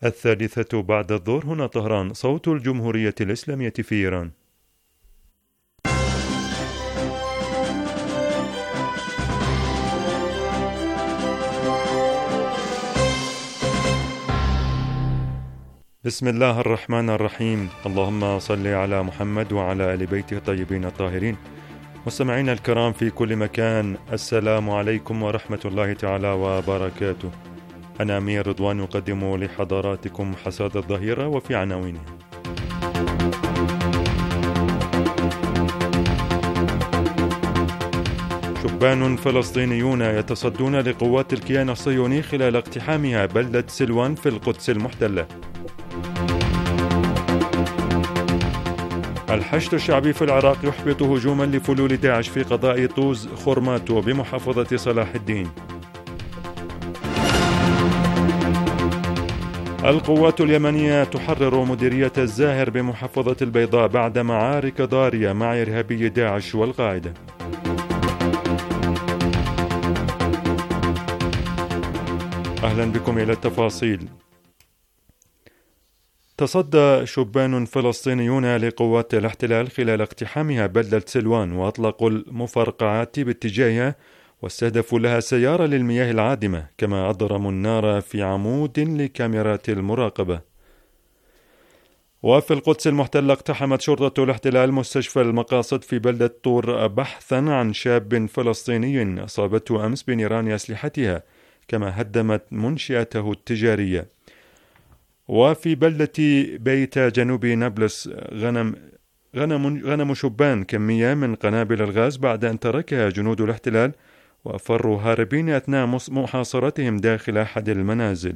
الثالثة بعد الظهر. هنا طهران، صوت الجمهورية الإسلامية في إيران. بسم الله الرحمن الرحيم. اللهم صل على محمد وعلى آل بيته الطيبين الطاهرين. مستمعينا الكرام في كل مكان، السلام عليكم ورحمة الله تعالى وبركاته. أنا أمير رضوان يقدم لحضراتكم حصاد الظهيرة وفي عناوينها: شبان فلسطينيون يتصدون لقوات الكيان الصهيوني خلال اقتحامها بلدة سلوان في القدس المحتلة. الحشد الشعبي في العراق يحبط هجوما لفلول داعش في قضاء طوز خرماتو بمحافظة صلاح الدين. القوات اليمنية تحرر مديرية الزاهر بمحافظة البيضاء بعد معارك ضارية مع إرهابي داعش والقاعدة. أهلا بكم إلى التفاصيل. تصدى شبان فلسطينيون لقوات الاحتلال خلال اقتحامها بلدة سلوان، وأطلقوا المفرقعات باتجاهها واستهدفوا لها سيارة للمياه العادمة، كما أضرموا النار في عمود لكاميرات المراقبة. وفي القدس المحتلة اقتحمت شرطة الاحتلال مستشفى المقاصد في بلدة طور بحثا عن شاب فلسطيني أصابته أمس بنيران أسلحتها، كما هدمت منشأته التجارية. وفي بلدة بيت جنوب نابلس غنم شبان كمية من قنابل الغاز بعد أن تركها جنود الاحتلال وفروا هاربين أثناء محاصرتهم داخل أحد المنازل.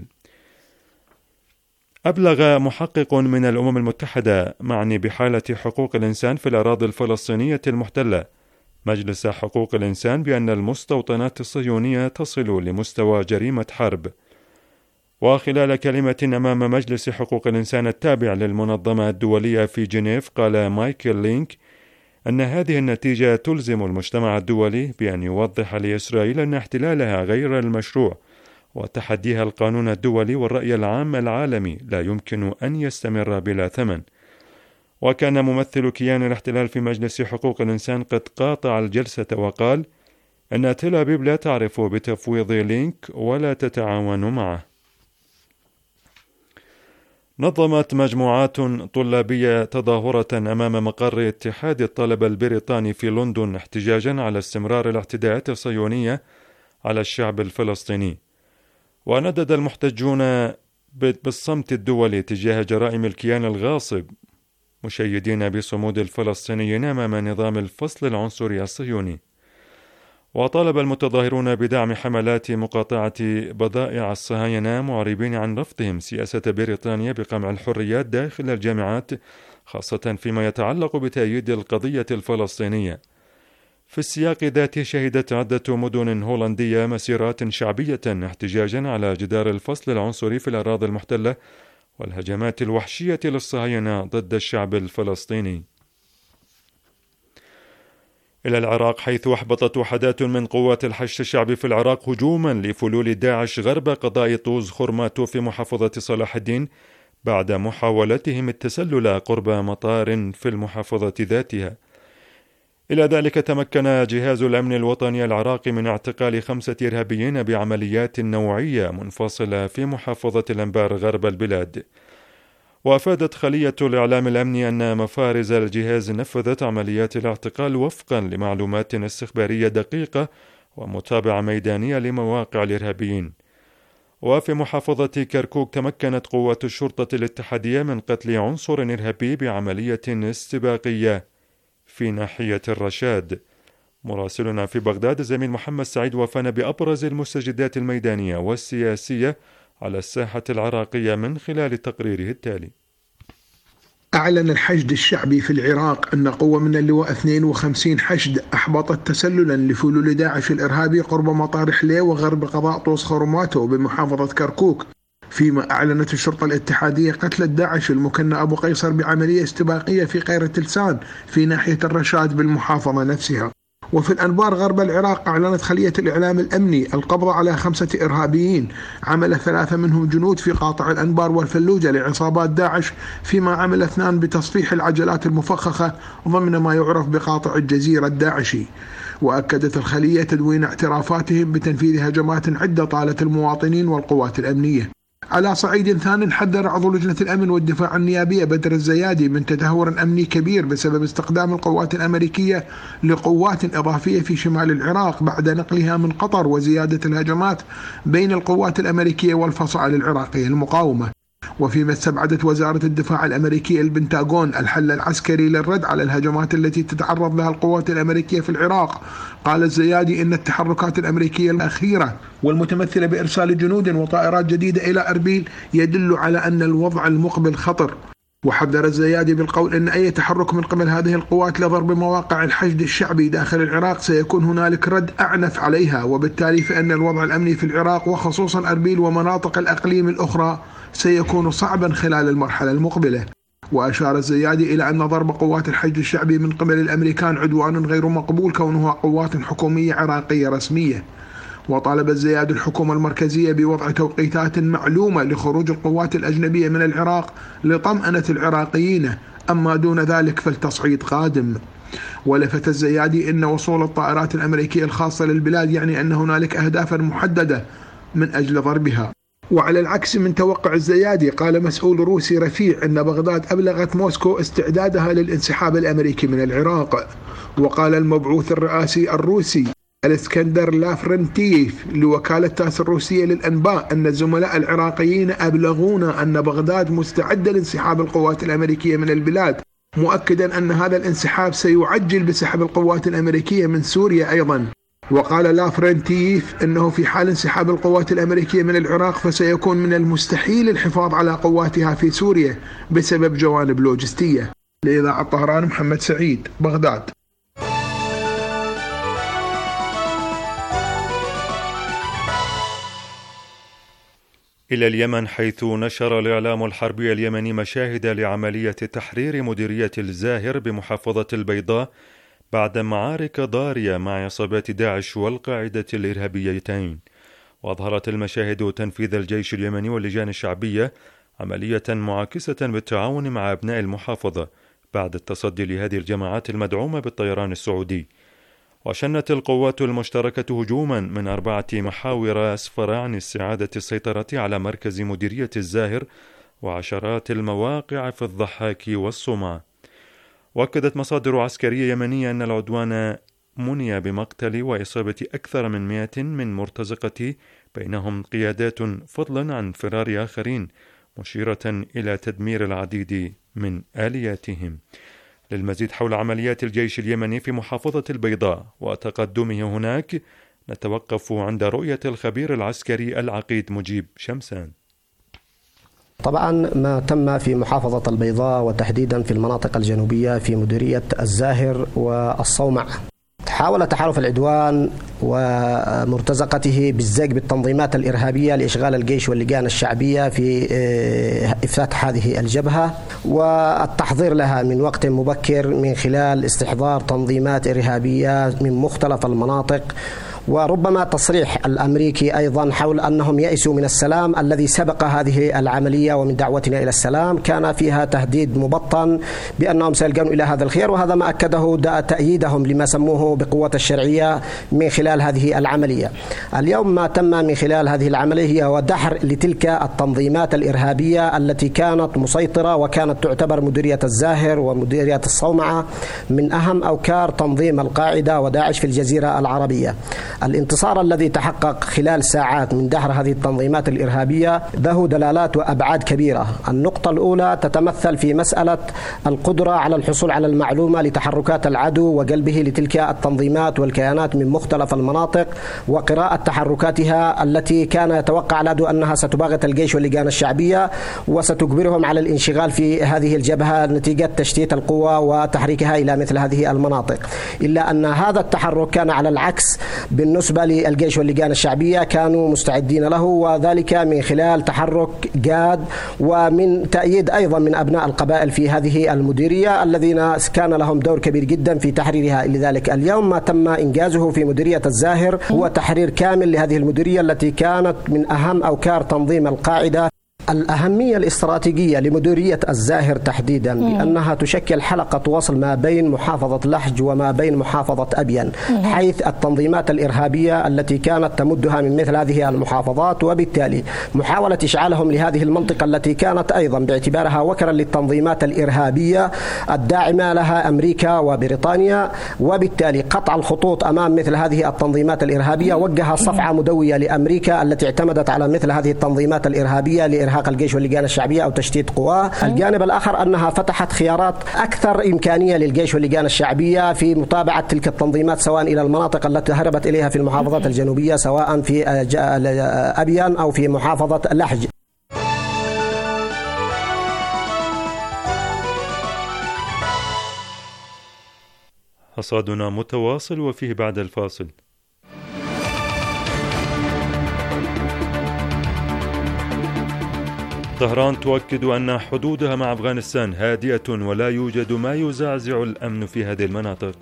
أبلغ محقق من الأمم المتحدة معني بحالة حقوق الإنسان في الأراضي الفلسطينية المحتلة مجلس حقوق الإنسان بأن المستوطنات الصهيونية تصل لمستوى جريمة حرب. وخلال كلمة أمام مجلس حقوق الإنسان التابع للمنظمة الدولية في جنيف، قال مايكل لينك أن هذه النتيجة تلزم المجتمع الدولي بأن يوضح لإسرائيل أن احتلالها غير المشروع، وتحديها القانون الدولي والرأي العام العالمي لا يمكن أن يستمر بلا ثمن. وكان ممثل كيان الاحتلال في مجلس حقوق الإنسان قد قاطع الجلسة وقال أن تل أبيب لا تعرف بتفويض لينك ولا تتعاون معه. نظمت مجموعات طلابية تظاهرة أمام مقر اتحاد الطلبة البريطاني في لندن احتجاجا على استمرار الاعتداءات الصهيونية على الشعب الفلسطيني. وندد المحتجون بالصمت الدولي تجاه جرائم الكيان الغاصب، مشيدين بصمود الفلسطينيين أمام نظام الفصل العنصري الصهيوني. وطالب المتظاهرون بدعم حملات مقاطعة بضائع الصهاينة، معربين عن رفضهم سياسة بريطانيا بقمع الحريات داخل الجامعات، خاصة فيما يتعلق بتأييد القضية الفلسطينية. في السياق ذاته شهدت عدة مدن هولندية مسيرات شعبية احتجاجا على جدار الفصل العنصري في الأراضي المحتلة والهجمات الوحشية للصهاينة ضد الشعب الفلسطيني. إلى العراق، حيث أحبطت وحدات من قوات الحشد الشعبي في العراق هجوما لفلول داعش غرب قضاء طوز خرماتو في محافظة صلاح الدين بعد محاولتهم التسلل قرب مطار في المحافظة ذاتها. إلى ذلك تمكن جهاز الأمن الوطني العراقي من اعتقال 5 إرهابيين بعمليات نوعية منفصلة في محافظة الأنبار غرب البلاد. وأفادت خلية الإعلام الأمني أن مفارز الجهاز نفذت عمليات الاعتقال وفقا لمعلومات استخبارية دقيقة ومتابعة ميدانية لمواقع الإرهابيين. وفي محافظة كركوك تمكنت قوات الشرطة الاتحادية من قتل عنصر إرهابي بعملية استباقية في ناحية الرشاد. مراسلنا في بغداد الزميل محمد سعيد وفانا بأبرز المستجدات الميدانية والسياسية على الساحة العراقية من خلال تقريره التالي. أعلن الحشد الشعبي في العراق أن قوة من اللواء 52 حشد أحبطت تسللا لفلول داعش الإرهابي قرب مطار حليه وغرب قضاء طوس خرماتو بمحافظة كركوك، فيما أعلنت الشرطة الاتحادية قتل داعش المكنى أبو قيصر بعملية استباقية في قيرة لسان في ناحية الرشاد بالمحافظة نفسها. وفي الأنبار غرب العراق أعلنت خلية الإعلام الأمني القبض على 5 إرهابيين، عمل 3 منهم جنود في قاطع الأنبار والفلوجة لعصابات داعش، فيما عمل 2 بتصفيح العجلات المفخخة ضمن ما يعرف بقاطع الجزيرة الداعشي. وأكدت الخلية تدوين اعترافاتهم بتنفيذ هجمات عدة طالت المواطنين والقوات الأمنية. على صعيد ثاني، حذر عضو لجنة الأمن والدفاع النيابية بدر الزيادي من تدهور أمني كبير بسبب استخدام القوات الأمريكية لقوات إضافية في شمال العراق بعد نقلها من قطر وزيادة الهجمات بين القوات الأمريكية والفصائل العراقية المقاومة. وفيما استبعدت وزارة الدفاع الأمريكية البنتاغون الحل العسكري للرد على الهجمات التي تتعرض لها القوات الأمريكية في العراق، قال الزيادي إن التحركات الأمريكية الأخيرة والمتمثلة بإرسال جنود وطائرات جديدة إلى أربيل يدل على أن الوضع المقبل خطر. وحذر الزيادي بالقول أن أي تحرك من قبل هذه القوات لضرب مواقع الحشد الشعبي داخل العراق سيكون هنالك رد أعنف عليها، وبالتالي فإن الوضع الأمني في العراق وخصوصا أربيل ومناطق الأقليم الأخرى سيكون صعبا خلال المرحلة المقبلة. وأشار الزيادي إلى أن ضرب قوات الحشد الشعبي من قبل الأمريكان عدوان غير مقبول كونها قوات حكومية عراقية رسمية. وطالب الزيادي الحكومة المركزية بوضع توقيتات معلومة لخروج القوات الأجنبية من العراق لطمأنة العراقيين، أما دون ذلك فالتصعيد قادم. ولفت الزيادي أن وصول الطائرات الأمريكية الخاصة للبلاد يعني أن هنالك أهدافا محددة من أجل ضربها. وعلى العكس من توقع الزيادي، قال مسؤول روسي رفيع أن بغداد أبلغت موسكو استعدادها للانسحاب الأمريكي من العراق. وقال المبعوث الرئاسي الروسي الاسكندر لافرنتيف لوكالة تاس الروسية للأنباء أن الزملاء العراقيين أبلغونا أن بغداد مستعدة لانسحاب القوات الأمريكية من البلاد، مؤكدا أن هذا الانسحاب سيعجل بسحب القوات الأمريكية من سوريا أيضا. وقال لافرنتيف أنه في حال انسحاب القوات الأمريكية من العراق فسيكون من المستحيل الحفاظ على قواتها في سوريا بسبب جوانب لوجستية. لإذاعة طهران، محمد سعيد، بغداد. إلى اليمن، حيث نشر الإعلام الحربي اليمني مشاهد لعملية تحرير مديرية الزاهر بمحافظة البيضاء بعد معارك ضارية مع عصابات داعش والقاعدة الإرهابيتين. وأظهرت المشاهد تنفيذ الجيش اليمني واللجان الشعبية عملية معاكسة بالتعاون مع أبناء المحافظة بعد التصدي لهذه الجماعات المدعومة بالطيران السعودي. وشنت القوات المشتركة هجوما من 4 محاور أسفر عن استعادة السيطرة على مركز مديرية الزاهر وعشرات المواقع في الضحاك والصومعة. وأكدت مصادر عسكرية يمنية أن العدوان مني بمقتل وإصابة أكثر من 100 من مرتزقته بينهم قيادات، فضلا عن فرار آخرين، مشيرة إلى تدمير العديد من آلياتهم. للمزيد حول عمليات الجيش اليمني في محافظة البيضاء وتقدمه هناك نتوقف عند رؤية الخبير العسكري العقيد مجيب شمسان. طبعا ما تم في محافظة البيضاء وتحديدا في المناطق الجنوبية في مديرية الزاهر والصومع، حاول تحالف العدوان ومرتزقته بالزج بالتنظيمات الإرهابية لإشغال الجيش واللجان الشعبية في إفتتاح هذه الجبهة والتحضير لها من وقت مبكر من خلال استحضار تنظيمات إرهابية من مختلف المناطق، وربما تصريح الأمريكي أيضا حول أنهم يئسوا من السلام الذي سبق هذه العملية، ومن دعوتنا إلى السلام كان فيها تهديد مبطن بأنهم سيلجأون إلى هذا الخير، وهذا ما أكده تأييدهم لما سموه بقوة الشرعية من خلال هذه العملية. اليوم ما تم من خلال هذه العملية هو دحر لتلك التنظيمات الإرهابية التي كانت مسيطرة وكانت تعتبر مديرية الزاهر ومديرية الصومعة من أهم أوكار تنظيم القاعدة وداعش في الجزيرة العربية. الانتصار الذي تحقق خلال ساعات من دحر هذه التنظيمات الإرهابية له دلالات وأبعاد كبيرة. النقطة الأولى تتمثل في مسألة القدرة على الحصول على المعلومة لتحركات العدو وقلبه لتلك التنظيمات والكيانات من مختلف المناطق وقراءة تحركاتها التي كان يتوقع العدو أنها ستباغت الجيش واللجان الشعبية وستجبرهم على الانشغال في هذه الجبهة نتيجة تشتيت القوى وتحريكها إلى مثل هذه المناطق. إلا أن هذا التحرك كان على العكس بالنسبة للجيش واللجان الشعبية كانوا مستعدين له، وذلك من خلال تحرك جاد ومن تأييد أيضا من أبناء القبائل في هذه المديرية الذين كان لهم دور كبير جدا في تحريرها. لذلك اليوم ما تم إنجازه في مديرية الزاهر هو تحرير كامل لهذه المديرية التي كانت من أهم أوكار تنظيم القاعدة. الأهمية الاستراتيجية لمديرية الزاهر تحديدا بأنها تشكل حلقة وصل ما بين محافظة لحج وما بين محافظة أبين، حيث التنظيمات الإرهابية التي كانت تمدها من مثل هذه المحافظات، وبالتالي محاولة إشعالهم لهذه المنطقة التي كانت أيضا باعتبارها وكرا للتنظيمات الإرهابية الداعمة لها أمريكا وبريطانيا، وبالتالي قطع الخطوط أمام مثل هذه التنظيمات الإرهابية وجه صفعة مدوية لأمريكا التي اعتمدت على مثل هذه التنظيمات الإرهابية لإرهاب الجيش واللجان الشعبية أو تشتيت قواه. الجانب الآخر أنها فتحت خيارات أكثر إمكانية للجيش واللجان الشعبية في متابعة تلك التنظيمات سواء إلى المناطق التي هربت إليها في المحافظات الجنوبية سواء في أبيان أو في محافظة لحج. حصادنا متواصل وفيه بعد الفاصل. طهران تؤكد أن حدودها مع أفغانستان هادئة ولا يوجد ما يزعزع الأمن في هذه المناطق.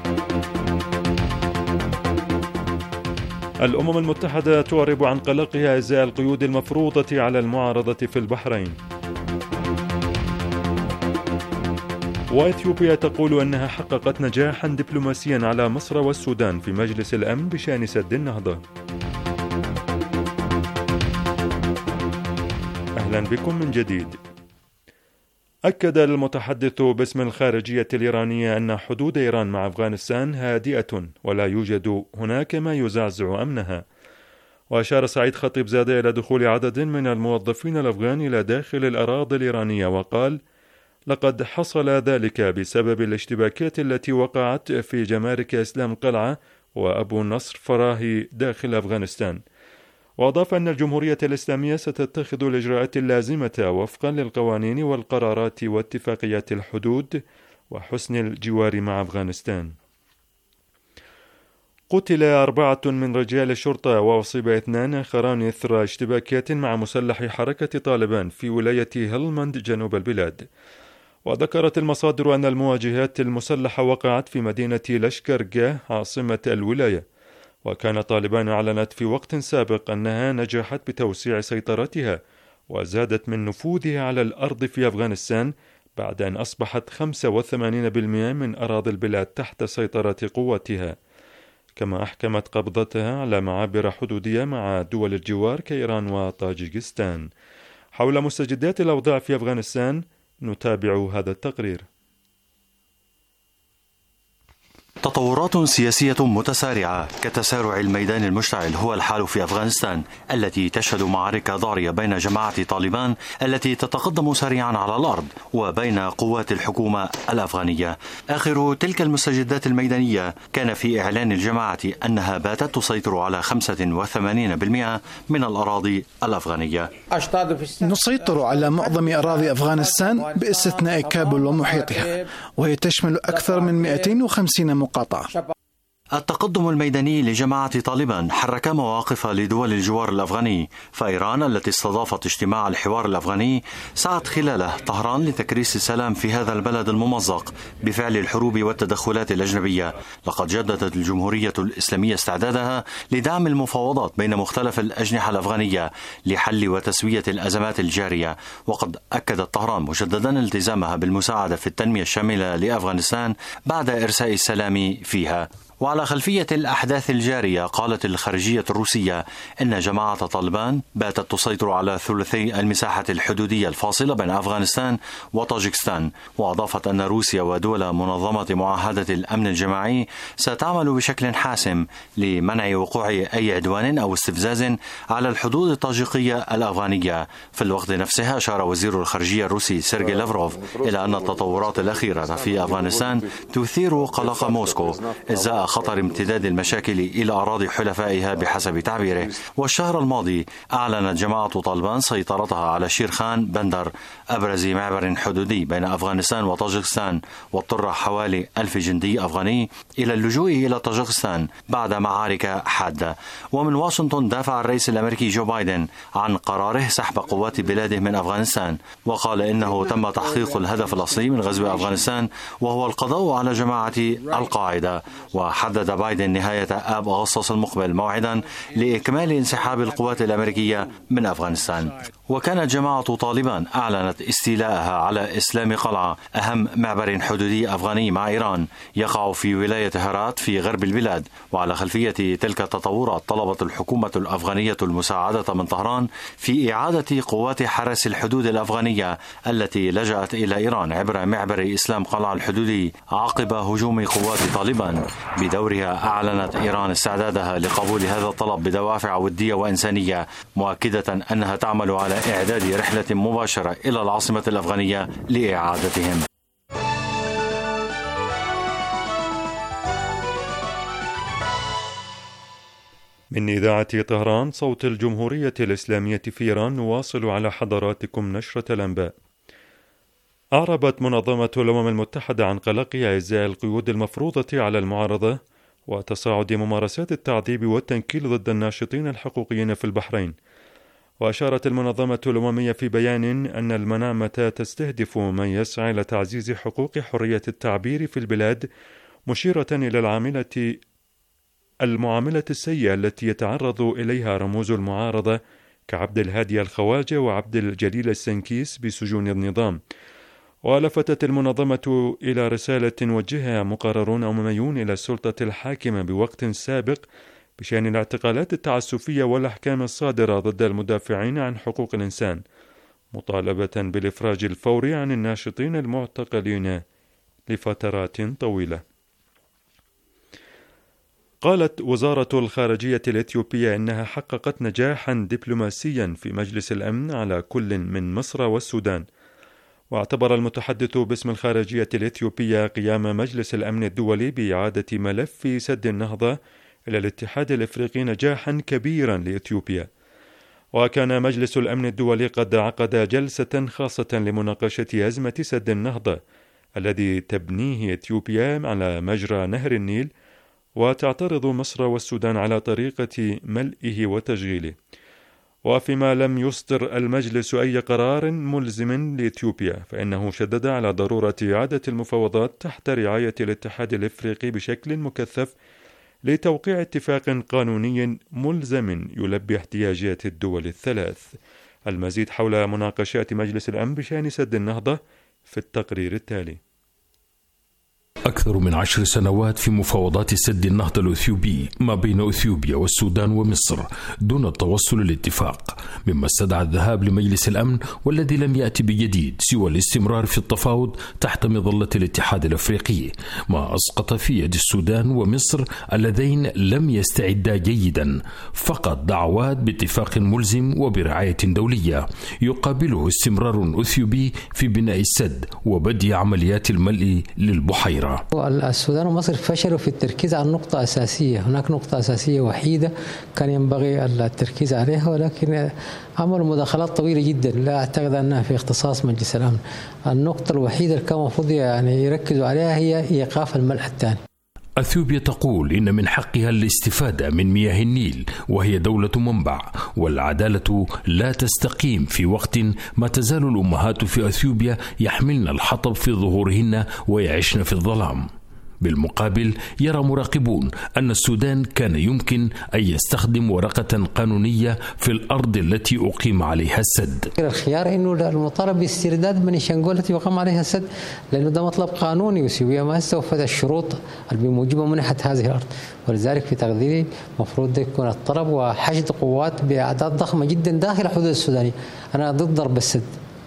الأمم المتحدة تعرب عن قلقها إزاء القيود المفروضة على المعارضة في البحرين. وإثيوبيا تقول أنها حققت نجاحا دبلوماسيا على مصر والسودان في مجلس الأمن بشأن سد النهضة. أهلا بكم من جديد. أكد المتحدث باسم الخارجية الإيرانية أن حدود إيران مع أفغانستان هادئة ولا يوجد هناك ما يزعزع أمنها. وأشار سعيد خطيبزادة إلى دخول عدد من الموظفين الأفغان إلى داخل الأراضي الإيرانية، وقال: لقد حصل ذلك بسبب الاشتباكات التي وقعت في جمارك إسلام قلعة وأبو نصر فراهي داخل أفغانستان. وأضاف أن الجمهورية الإسلامية ستتخذ الإجراءات اللازمة وفقا للقوانين والقرارات واتفاقيات الحدود وحسن الجوار مع أفغانستان. قتل 4 من رجال الشرطة وأصيب 2 آخران إثر اشتباكات مع مسلحي حركة طالبان في ولاية هلمند جنوب البلاد. وذكرت المصادر أن المواجهات المسلحة وقعت في مدينة لشكرجاه عاصمة الولاية، وكان طالبان أعلنت في وقت سابق أنها نجحت بتوسيع سيطرتها وزادت من نفوذها على الأرض في أفغانستان بعد أن أصبحت 85% من أراضي البلاد تحت سيطرة قواتها. كما أحكمت قبضتها على معابر حدودية مع دول الجوار كإيران وطاجيكستان. حول مستجدات الأوضاع في أفغانستان نتابع هذا التقرير. تطورات سياسية متسارعة كتسارع الميدان المشتعل هو الحال في أفغانستان، التي تشهد معارك ضارية بين جماعة طالبان التي تتقدم سريعا على الأرض وبين قوات الحكومة الأفغانية. آخر تلك المستجدات الميدانية كان في إعلان الجماعة أنها باتت تسيطر على 85% من الأراضي الأفغانية. نسيطر على معظم أراضي أفغانستان باستثناء كابول ومحيطها، وهي تشمل أكثر من 250 مقاطعة. التقدم الميداني لجماعة طالبان حرك مواقف لدول الجوار الأفغاني، فإيران التي استضافت اجتماع الحوار الأفغاني سعت خلاله طهران لتكريس السلام في هذا البلد الممزق بفعل الحروب والتدخلات الأجنبية. لقد جددت الجمهورية الإسلامية استعدادها لدعم المفاوضات بين مختلف الأجنحة الأفغانية لحل وتسوية الأزمات الجارية، وقد أكدت طهران مجددا التزامها بالمساعدة في التنمية الشاملة لأفغانستان بعد إرساء السلام فيها. وعلى خلفية الأحداث الجارية قالت الخارجية الروسية إن جماعة طالبان باتت تسيطر على ثلثي المساحة الحدودية الفاصلة بين أفغانستان وطاجيكستان، وأضافت أن روسيا ودول منظمة معاهدة الأمن الجماعي ستعمل بشكل حاسم لمنع وقوع أي عدوان أو استفزاز على الحدود الطاجيكية الأفغانية. في الوقت نفسه أشار وزير الخارجية الروسي سيرجي لافروف إلى أن التطورات الأخيرة في أفغانستان تثير قلق موسكو إزاء خطر امتداد المشاكل إلى أراضي حلفائها بحسب تعبيره. والشهر الماضي أعلنت جماعة طالبان سيطرتها على شيرخان بندر، أبرز معبر حدودي بين أفغانستان وطاجكستان، واضطر حوالي 1000 جندي أفغاني إلى اللجوء إلى طاجكستان بعد معارك حادة. ومن واشنطن دافع الرئيس الأمريكي جو بايدن عن قراره سحب قوات بلاده من أفغانستان، وقال إنه تم تحقيق الهدف الأصلي من غزو أفغانستان وهو القضاء على جماعة القاعدة. وحدد بايدن نهاية آب أغسطس المقبل موعدا لإكمال انسحاب القوات الأمريكية من أفغانستان. وكانت جماعة طالبان أعلنت استيلاءها على إسلام قلعة، أهم معبر حدودي أفغاني مع إيران يقع في ولاية هرات في غرب البلاد. وعلى خلفية تلك التطورات طلبت الحكومة الأفغانية المساعدة من طهران في إعادة قوات حرس الحدود الأفغانية التي لجأت إلى إيران عبر معبر إسلام قلعة الحدودي عقب هجوم قوات طالبان. بدورها أعلنت إيران استعدادها لقبول هذا الطلب بدوافع ودية وإنسانية، مؤكدة أنها تعمل على إعداد رحلة مباشرة إلى العاصمة الأفغانية لإعادتهم. من إذاعة طهران صوت الجمهورية الإسلامية في إيران، نواصل على حضراتكم نشرة الأنباء. أعربت منظمة الأمم المتحدة عن قلقها إزاء القيود المفروضة على المعارضة وتصاعد ممارسات التعذيب والتنكيل ضد الناشطين الحقوقيين في البحرين. وأشارت المنظمة الأممية في بيان أن المنامة تستهدف من يسعى إلى تعزيز حقوق حرية التعبير في البلاد، مشيرة إلى المعاملة السيئة التي يتعرض إليها رموز المعارضة كعبد الهادي الخواجة وعبد الجليل السنكيس بسجون النظام. ولفتت المنظمة إلى رسالة وجهها مقررون أمميون إلى السلطة الحاكمة بوقت سابق بشأن الاعتقالات التعسفية والأحكام الصادرة ضد المدافعين عن حقوق الإنسان، مطالبة بالإفراج الفوري عن الناشطين المعتقلين لفترات طويلة. قالت وزارة الخارجية الإثيوبية إنها حققت نجاحا دبلوماسيا في مجلس الأمن على كل من مصر والسودان. واعتبر المتحدث باسم الخارجية الإثيوبية قيام مجلس الأمن الدولي بإعادة ملف سد النهضة إلى الاتحاد الإفريقي نجاحا كبيرا لإثيوبيا. وكان مجلس الأمن الدولي قد عقد جلسة خاصة لمناقشة أزمة سد النهضة الذي تبنيه إثيوبيا على مجرى نهر النيل، وتعترض مصر والسودان على طريقة ملئه وتشغيله. وفيما لم يصدر المجلس أي قرار ملزم لإثيوبيا، فإنه شدد على ضرورة إعادة المفاوضات تحت رعاية الاتحاد الإفريقي بشكل مكثف لتوقيع اتفاق قانوني ملزم يلبي احتياجات الدول الثلاث. المزيد حول مناقشات مجلس الأمن بشأن سد النهضة في التقرير التالي. أكثر من 10 سنوات في مفاوضات سد النهضة الأثيوبي ما بين أثيوبيا والسودان ومصر دون التوصل لاتفاق، مما استدعى الذهاب لمجلس الأمن، والذي لم يأتي بجديد سوى الاستمرار في التفاوض تحت مظلة الاتحاد الأفريقي، ما أسقط في يد السودان ومصر اللذين لم يستعدا جيدا فقط دعوات باتفاق ملزم وبرعاية دولية يقابله استمرار أثيوبي في بناء السد وبدء عمليات الملء للبحيرة. السودان ومصر فشلوا في التركيز على نقطة أساسية. هناك نقطة أساسية وحيدة كان ينبغي التركيز عليها، ولكن عملوا مداخلات طويلة جدا لا أعتقد أنها في اختصاص مجلس الأمن. النقطة الوحيدة اللي كان المفروض يركزوا عليها هي إيقاف الملح الثاني. أثيوبيا تقول إن من حقها الاستفادة من مياه النيل، وهي دولة منبع، والعدالة لا تستقيم في وقت ما تزال الأمهات في أثيوبيا يحملن الحطب في ظهورهن ويعيشن في الظلام. بالمقابل يرى مراقبون أن السودان كان يمكن أن يستخدم ورقة قانونية في الأرض التي أقيم عليها السد. الخيار إنه المطالب باسترداد بني شنغول التي يقام عليها السد، لأنه ده مطلب قانوني وسوية ما استوفت الشروط اللي بموجبها منحت هذه الأرض. ولذلك في تقديري مفروض يكون الطلب وحشد قوات بأعداد ضخمة جدا داخل حدود السودانية. أنا ضد ضرب السد،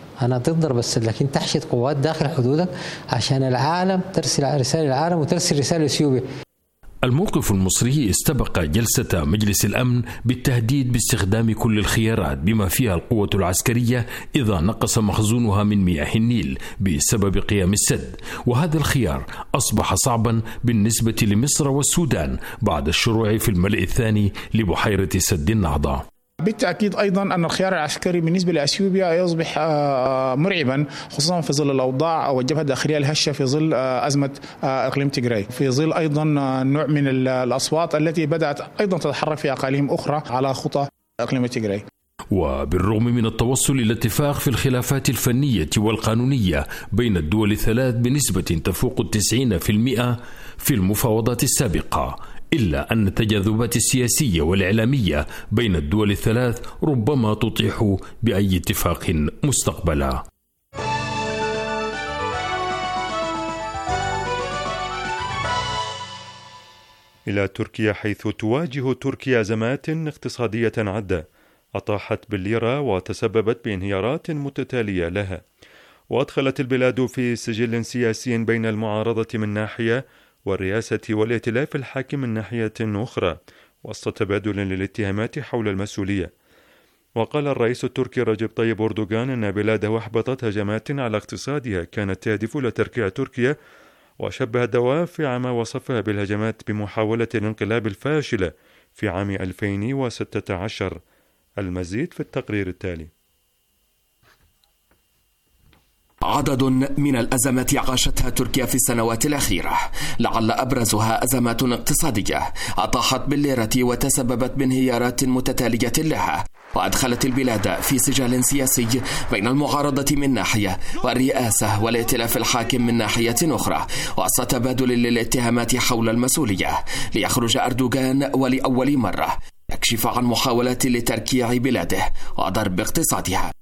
لكن تحشد قوات داخل حدودك عشان العالم ترسل رسالة للعالم وترسل رسالة لإثيوبيا. الموقف المصري استبق جلسة مجلس الأمن بالتهديد باستخدام كل الخيارات بما فيها القوة العسكرية إذا نقص مخزونها من مياه النيل بسبب قيام السد، وهذا الخيار أصبح صعبا بالنسبة لمصر والسودان بعد الشروع في الملء الثاني لبحيرة سد النهضة. بالتأكيد أيضا أن الخيار العسكري بالنسبة لأثيوبيا يصبح مرعبا، خصوصا في ظل الأوضاع أو الجبهة الداخلية الهشة في ظل أزمة إقليم تيغراي، في ظل أيضا نوع من الأصوات التي بدأت أيضا تتحرك في أقاليم أخرى على خطى إقليم تيغراي. وبالرغم من التوصل إلى اتفاق في الخلافات الفنية والقانونية بين الدول الثلاث بنسبة تفوق 90% في المفاوضات السابقة، إلا أن التجاذبات السياسية والإعلامية بين الدول الثلاث ربما تطيح بأي اتفاق مستقبلا. إلى تركيا، حيث تواجه تركيا أزمات اقتصادية عدة أطاحت بالليرة وتسببت بانهيارات متتالية لها، وأدخلت البلاد في سجل سياسي بين المعارضة من ناحية والرئاسة والائتلاف الحاكم من ناحية أخرى، وسط تبادل للاتهامات حول المسؤولية. وقال الرئيس التركي رجب طيب أردوغان أن بلاده أحبطت هجمات على اقتصادها كانت تهدف لتركيع تركيا، وشبه دوافع ما وصفها بالهجمات بمحاولة الانقلاب الفاشلة في عام 2016. المزيد في التقرير التالي. عدد من الأزمات عاشتها تركيا في السنوات الأخيرة، لعل أبرزها أزمات اقتصادية أطاحت بالليرة وتسببت بانهيارات متتالية لها، وأدخلت البلاد في سجال سياسي بين المعارضة من ناحية والرئاسة والائتلاف الحاكم من ناحية أخرى، وسط تبادل للاتهامات حول المسؤولية، ليخرج أردوغان ولأول مرة يكشف عن محاولات لتركيع بلاده وضرب اقتصادها.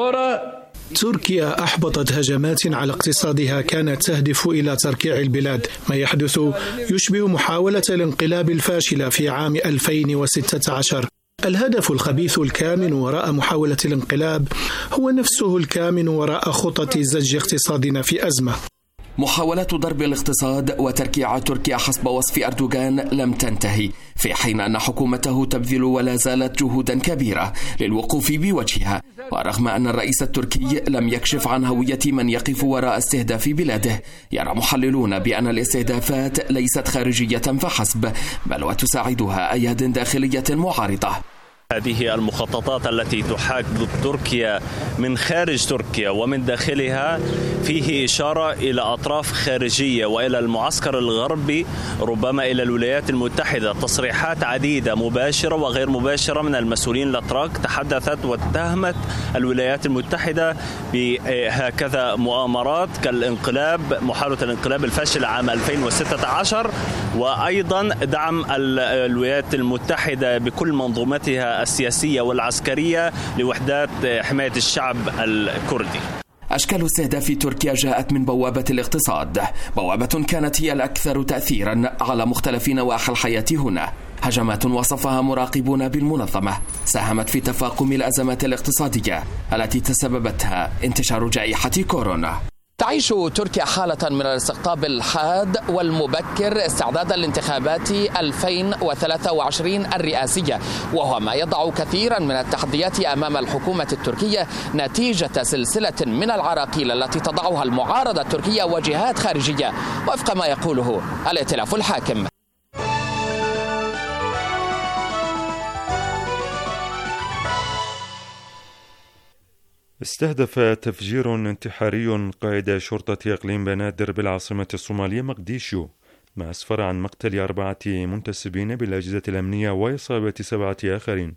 تركيا أحبطت هجمات على اقتصادها كانت تهدف إلى تركيع البلاد. ما يحدث يشبه محاولة الانقلاب الفاشلة في عام 2016. الهدف الخبيث الكامن وراء محاولة الانقلاب هو نفسه الكامن وراء خطة زج اقتصادنا في أزمة. محاولات ضرب الاقتصاد وتركيع تركيا حسب وصف أردوغان لم تنتهي، في حين أن حكومته تبذل ولا زالت جهودا كبيرة للوقوف بوجهها، ورغم أن الرئيس التركي لم يكشف عن هوية من يقف وراء استهداف بلاده، يرى محللون بأن الاستهدافات ليست خارجية فحسب، بل وتساعدها أياد داخلية معارضة. هذه المخططات التي تحاك ضد تركيا من خارج تركيا ومن داخلها فيه إشارة إلى أطراف خارجية وإلى المعسكر الغربي، ربما إلى الولايات المتحدة. تصريحات عديدة مباشرة وغير مباشرة من المسؤولين الأتراك تحدثت واتهمت الولايات المتحدة بهكذا مؤامرات كالانقلاب، محاولة الانقلاب الفاشل عام 2016، وأيضا دعم الولايات المتحدة بكل منظومتها السياسية والعسكرية لوحدات حماية الشعب الكردي. أشكال استهداف تركيا جاءت من بوابة الاقتصاد، بوابة كانت هي الأكثر تأثيرا على مختلف نواحي الحياة هنا. هجمات وصفها مراقبون بالمنظمة ساهمت في تفاقم الأزمات الاقتصادية التي تسببتها انتشار جائحة كورونا. تعيش تركيا حالة من الاستقطاب الحاد والمبكر استعدادا لانتخابات 2023 الرئاسية، وهو ما يضع كثيرا من التحديات أمام الحكومة التركية نتيجة سلسلة من العراقيل التي تضعها المعارضة التركية وجهات خارجية وفق ما يقوله الائتلاف الحاكم. استهدف تفجير انتحاري قائد شرطة إقليم بنادر بالعاصمة الصومالية مقديشو، ما أسفر عن مقتل 4 منتسبين بالأجهزة الأمنية وإصابة 7 آخرين.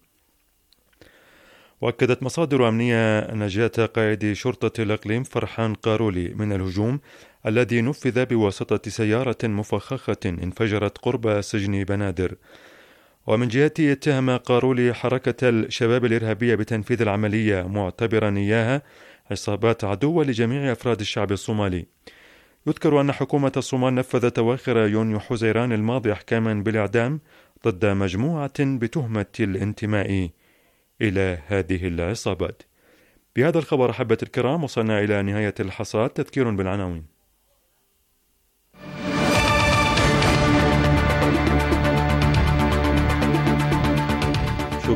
وأكدت مصادر أمنية نجاة قائد شرطة الإقليم فرحان قارولي من الهجوم الذي نفذ بواسطة سيارة مفخخة انفجرت قرب سجن بنادر. ومن جهته اتهم قارولي حركة الشباب الإرهابية بتنفيذ العملية، معتبرا إياها عصابات عدوة لجميع أفراد الشعب الصومالي. يذكر أن حكومة الصومال نفذت أواخر يونيو حزيران الماضي أحكاما بالإعدام ضد مجموعة بتهمة الانتماء إلى هذه العصابات. بهذا الخبر أحبة الكرام وصلنا إلى نهاية الحصاد. تذكير بالعناوين.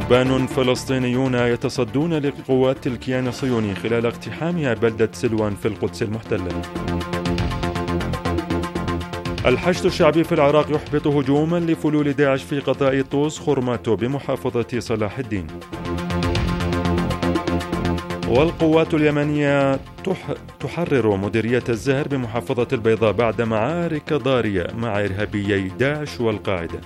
شبان فلسطينيون يتصدون لقوات الكيان الصهيوني خلال اقتحامها بلدة سلوان في القدس المحتلة. الحشد الشعبي في العراق يحبط هجوما لفلول داعش في قضاء طوس خرماتو بمحافظة صلاح الدين. والقوات اليمنية تحرر مديرية الزهر بمحافظة البيضاء بعد معارك ضارية مع إرهابيي داعش والقاعدة.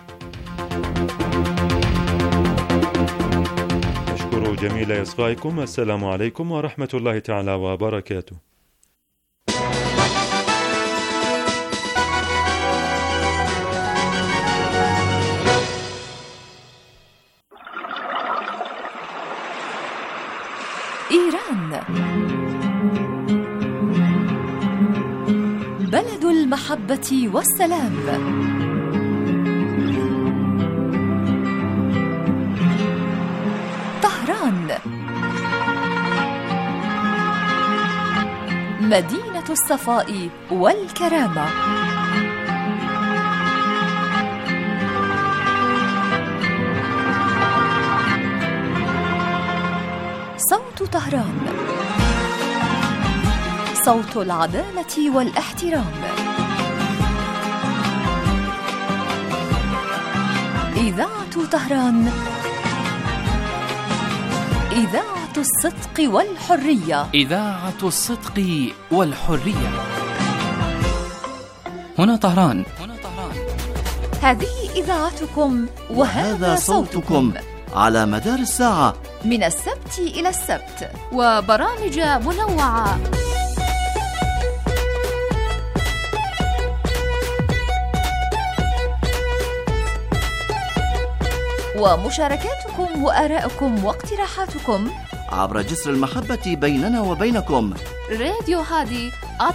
أشكر جميل إصغائكم. السلام عليكم ورحمة الله تعالى وبركاته. إيران بلد المحبة والسلام. طهران مدينة الصفاء والكرامة. صوت طهران، صوت العدالة والاحترام. إذاعة طهران، إذاعة الصدق والحرية. إذاعة الصدق والحرية. هنا طهران. هذه إذاعتكم وهذا صوتكم على مدار الساعة من السبت إلى السبت، وبرامج منوعة. ومشاركاتكم وآراءكم واقتراحاتكم عبر جسر المحبة بيننا وبينكم. راديو هادي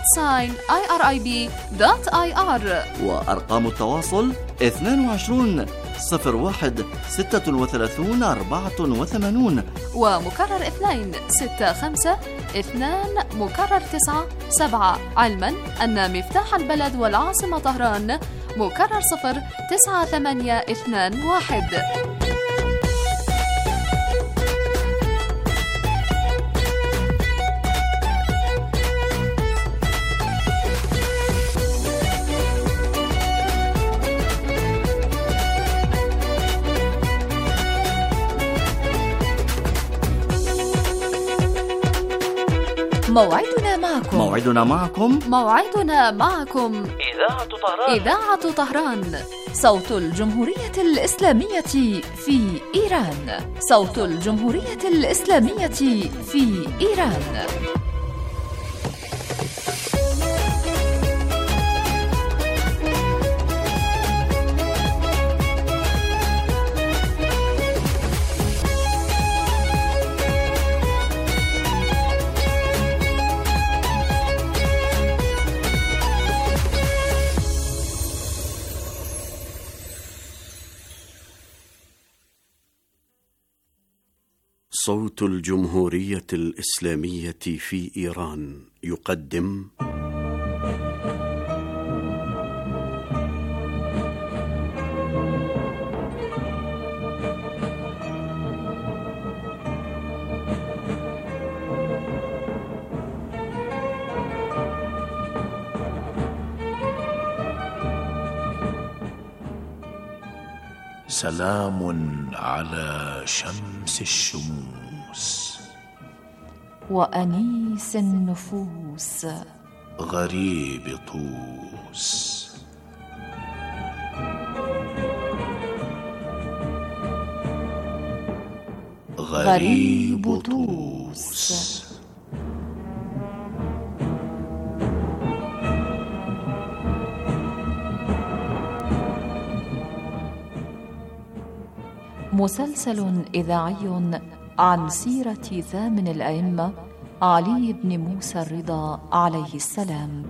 @irib.ir. وأرقام التواصل 22 01 36 84، ومكرر 2 65 2 مكرر 9 7، علما أن مفتاح البلد والعاصمة طهران مكرر 0 9 8 2 1. موعدنا معكم إذاعة طهران، صوت الجمهورية الإسلامية في إيران. صوت الجمهورية الإسلامية في إيران. صوت الجمهورية الإسلامية في إيران يقدم سلام على شمس الشموس وأنيس النفوس غريب طوس. غريب طوس. مسلسل إذاعي عن سيرة ثامن الأئمة علي بن موسى الرضا عليه السلام.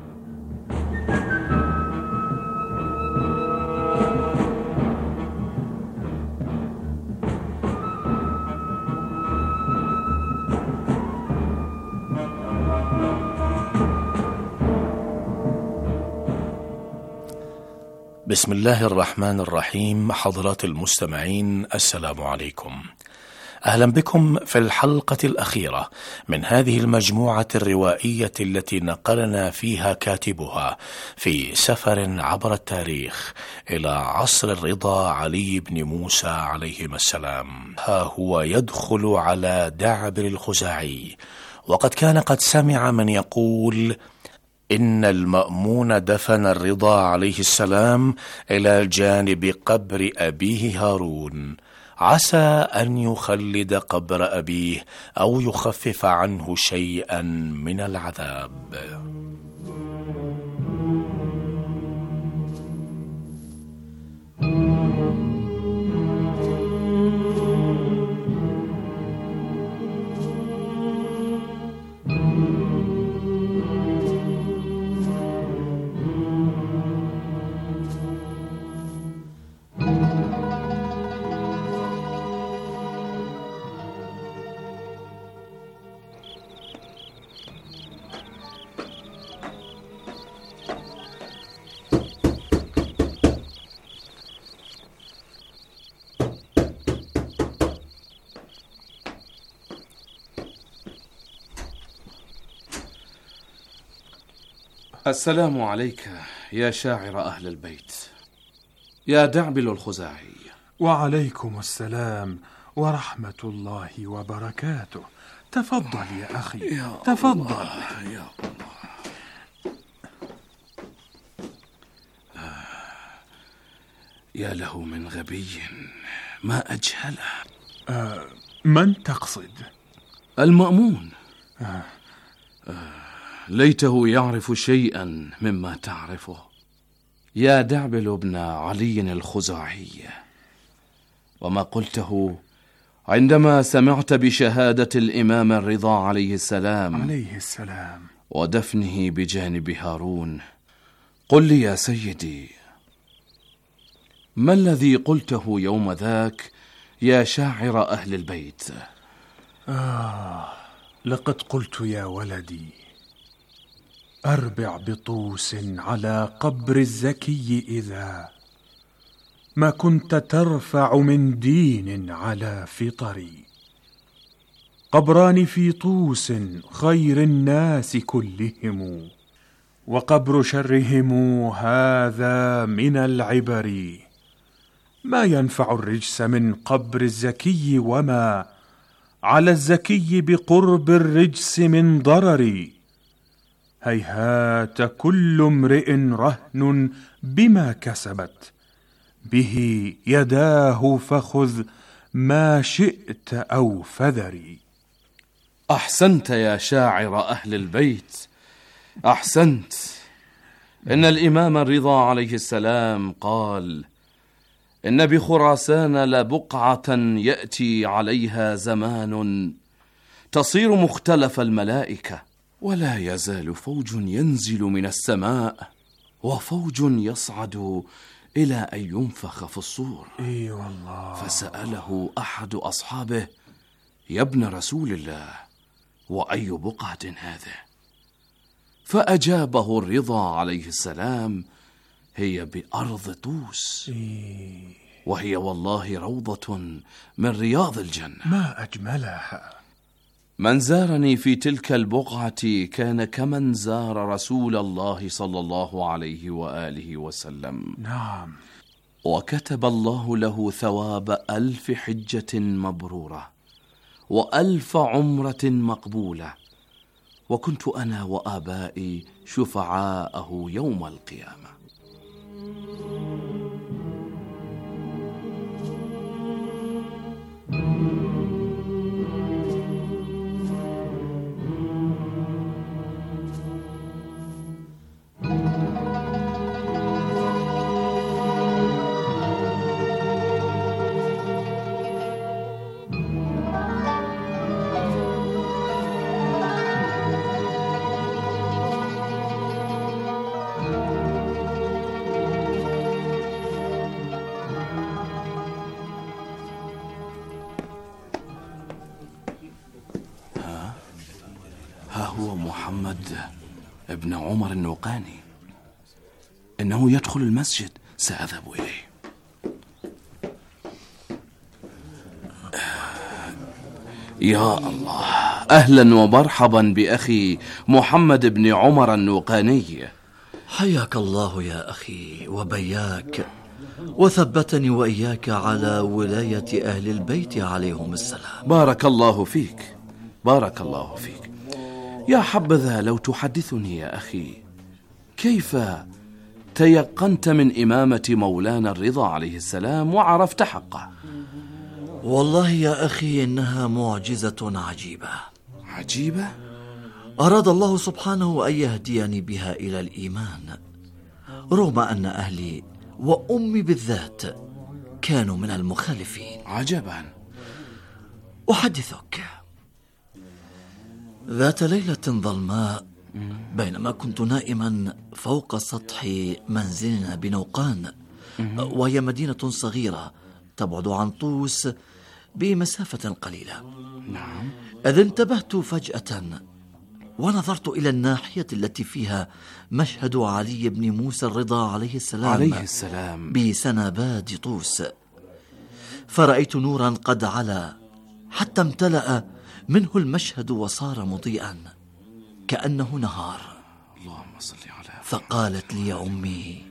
بسم الله الرحمن الرحيم. حضرات المستمعين، السلام عليكم. أهلا بكم في الحلقة الأخيرة من هذه المجموعة الروائية التي نقلنا فيها كاتبها في سفر عبر التاريخ إلى عصر الرضا علي بن موسى عليهما السلام. ها هو يدخل على دعبر الخزاعي، وقد كان قد سمع من يقول إن المأمون دفن الرضا عليه السلام إلى جانب قبر أبيه هارون، عسى أن يخلد قبر أبيه أو يخفف عنه شيئا من العذاب. السلام عليك يا شاعر أهل البيت، يا دعبل الخزاعي. وعليكم السلام ورحمة الله وبركاته. تفضل يا أخي، تفضل. يا الله. يا له من غبي ما أجهله. من تقصد؟ المأمون. ليته يعرف شيئا مما تعرفه يا دعبل ابن علي الخزاعي. وما قلته عندما سمعت بشهادة الإمام الرضا عليه السلام ودفنه بجانب هارون. قل لي يا سيدي، ما الذي قلته يوم ذاك يا شاعر أهل البيت؟ لقد قلت يا ولدي: أربع بطوس على قبر الزكي إذا ما كنت ترفع من دين على فطري. قبران في طوس خير الناس كلهم، وقبر شرهم هذا من العبر. ما ينفع الرجس من قبر الزكي، وما على الزكي بقرب الرجس من ضرر. هيهات كل امرئ رهن بما كسبت، به يداه فخذ ما شئت أو فذري. أحسنت يا شاعر أهل البيت، أحسنت. إن الإمام الرضا عليه السلام قال: إن بخراسان لبقعة يأتي عليها زمان تصير مختلف الملائكة، ولا يزال فوج ينزل من السماء وفوج يصعد إلى أن ينفخ في الصور. إي والله. فسأله أحد أصحابه: يا ابن رسول الله، وأي بقعة هذه؟ فأجابه الرضا عليه السلام: هي بأرض طوس، وهي والله روضة من رياض الجنة. ما أجملها. من زارني في تلك البقعة كان كمن زار رسول الله صلى الله عليه وآله وسلم. نعم. وكتب الله له ثواب 1000 حجة مبرورة و1000 عمرة مقبولة، وكنت أنا وآبائي شفعاءه يوم القيامة. هو محمد ابن عمر النوقاني، إنه يدخل المسجد، سأذهب إليه. يا الله، أهلا ومرحبا بأخي محمد بن عمر النوقاني. حياك الله يا أخي وبياك، وثبتني وإياك على ولاية أهل البيت عليهم السلام. بارك الله فيك، بارك الله فيك. يا حبذا لو تحدثني يا أخي، كيف تيقنت من إمامة مولانا الرضا عليه السلام وعرفت حقه؟ والله يا أخي إنها معجزة عجيبة. عجيبة؟ أراد الله سبحانه أن يهديني بها إلى الإيمان، رغم أن أهلي وأمي بالذات كانوا من المخالفين. عجبا. أحدثك، ذات ليلة ظلماء بينما كنت نائما فوق سطح منزلنا بنوقان، وهي مدينة صغيرة تبعد عن طوس بمسافة قليلة، نعم، إذ انتبهت فجأة ونظرت إلى الناحية التي فيها مشهد علي بن موسى الرضا عليه السلام بسناباد طوس، فرأيت نورا قد علا حتى امتلأ منه المشهد وصار مضيئا كأنه نهار. اللهم صل على. فقالت لي أمي: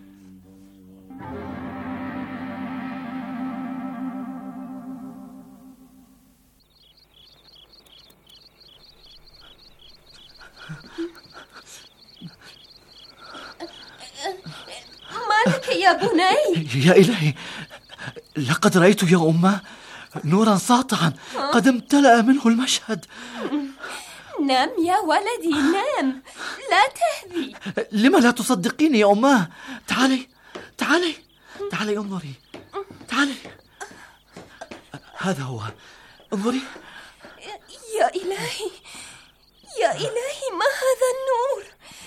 ما لك يا بني؟ يا إلهي، لقد رأيت يا أمه نورا ساطعا قد امتلأ منه المشهد. نام يا ولدي، نام، لا تهذي. لما لا تصدقيني يا أمه؟ تعالي تعالي تعالي انظري، تعالي، هذا هو، انظري. يا إلهي، يا إلهي، ما هذا النور؟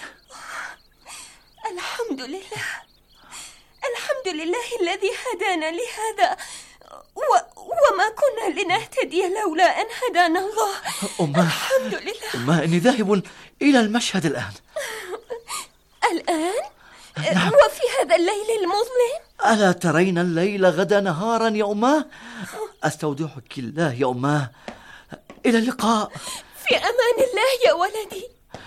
الحمد لله، الحمد لله الذي هدانا لهذا، وما كنا لنهتدي لولا أن هدانا الله. الحمد لله. أمه، إني ذاهب إلى المشهد الآن. الآن؟ نعم. وفي هذا الليل المظلم؟ ألا ترين الليل غدا نهارا يا أمه؟ أستودعك الله يا أمه، إلى اللقاء. في أمان الله يا ولدي.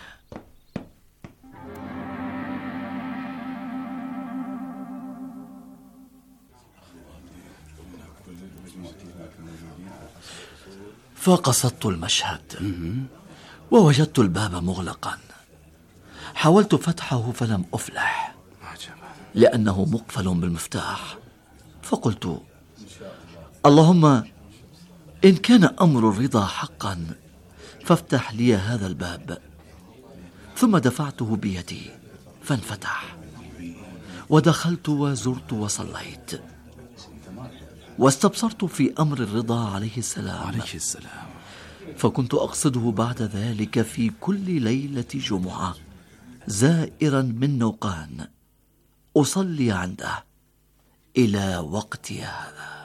فقصدت المشهد ووجدت الباب مغلقا. حاولت فتحه فلم أفلح لأنه مقفل بالمفتاح، فقلت: اللهم إن كان أمر الرضا حقا فافتح لي هذا الباب. ثم دفعته بيدي فانفتح، ودخلت وزرت وصليت، واستبصرت في أمر الرضا عليه السلام، فكنت أقصده بعد ذلك في كل ليلة جمعة زائرا من نوقان أصلي عنده إلى وقتي هذا.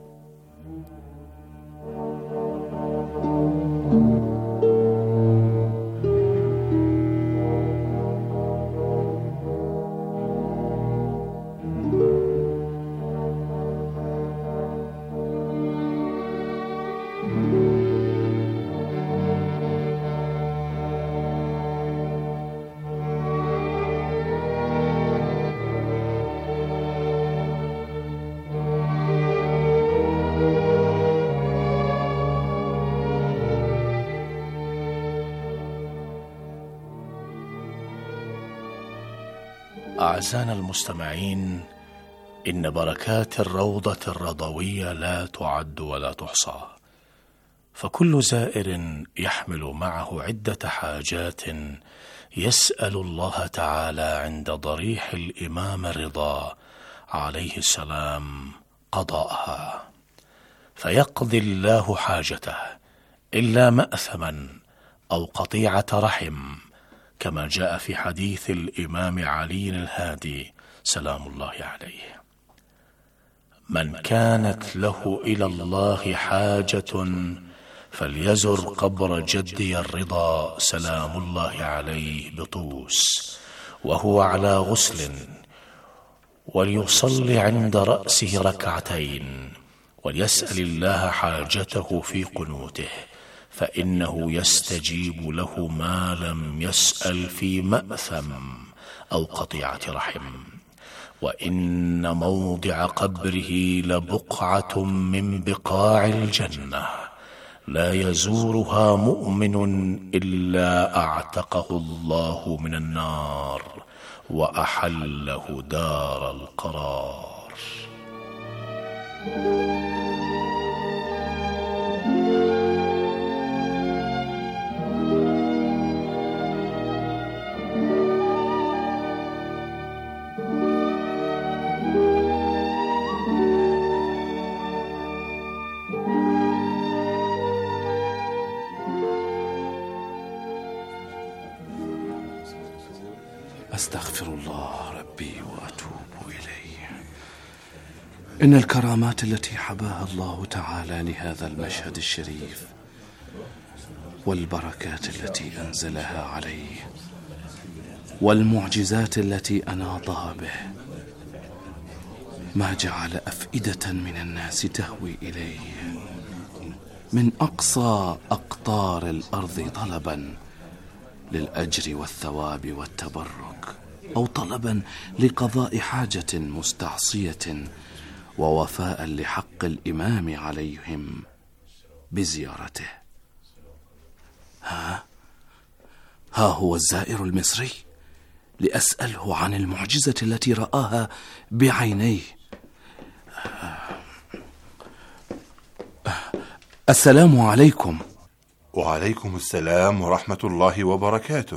أعزائنا المستمعين، إن بركات الروضة الرضوية لا تعد ولا تحصى، فكل زائر يحمل معه عدة حاجات يسأل الله تعالى عند ضريح الإمام الرضا عليه السلام قضاءها، فيقضي الله حاجته إلا مأثما أو قطيعة رحم، كما جاء في حديث الإمام علي الهادي سلام الله عليه: من كانت له إلى الله حاجة فليزر قبر جدي الرضا سلام الله عليه بطوس وهو على غسل، وليصلي عند رأسه ركعتين، وليسأل الله حاجته في قنوته، فإنه يستجيب له ما لم يسأل في مأثم أو قطيعة رحم، وإن موضع قبره لبقعة من بقاع الجنة لا يزورها مؤمن إلا أعتقه الله من النار وأحله دار القرار. أستغفر الله ربي وأتوب إليه. إن الكرامات التي حباها الله تعالى لهذا المشهد الشريف والبركات التي أنزلها عليه والمعجزات التي أناطها به ما جعل أفئدة من الناس تهوي إليه من أقصى أقطار الأرض طلبا للأجر والثواب والتبرك، أو طلبا لقضاء حاجة مستعصية ووفاء لحق الإمام عليهم بزيارته. ها هو الزائر المصري لأسأله عن المعجزة التي رآها بعينيه. السلام عليكم. وعليكم السلام ورحمة الله وبركاته.